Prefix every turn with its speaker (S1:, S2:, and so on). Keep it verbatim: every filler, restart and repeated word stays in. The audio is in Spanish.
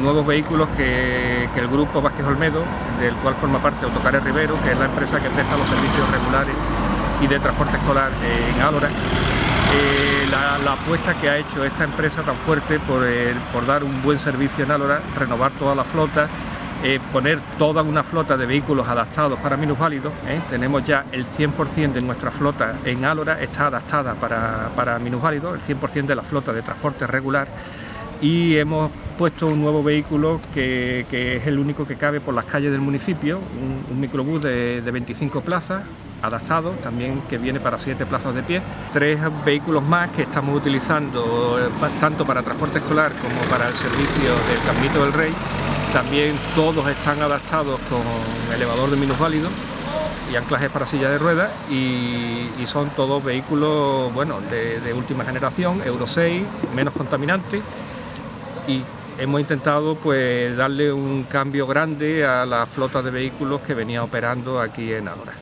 S1: nuevos vehículos que, que el grupo Vázquez Olmedo, del cual forma parte Autocares Rivero, que es la empresa que presta los servicios regulares y de transporte escolar en Álora. Eh, la, la apuesta que ha hecho esta empresa tan fuerte por, el, por dar un buen servicio en Álora, renovar toda la flota, eh, poner toda una flota de vehículos adaptados para minusválidos. ¿eh? Tenemos ya el cien por cien de nuestra flota en Álora está adaptada para, para minusválidos, el cien por cien de la flota de transporte regular, y hemos puesto un nuevo vehículo que, que es el único que cabe por las calles del municipio, un, un microbús de, de veinticinco plazas, adaptado, también que viene para siete plazas de pie. Tres vehículos más que estamos utilizando tanto para transporte escolar como para el servicio del Caminito del Rey. También todos están adaptados con elevador de minusválidos y anclajes para silla de ruedas, y, y son todos vehículos, bueno, de, de última generación, Euro seis, menos contaminantes, y hemos intentado pues darle un cambio grande a la flota de vehículos que venía operando aquí en Álora.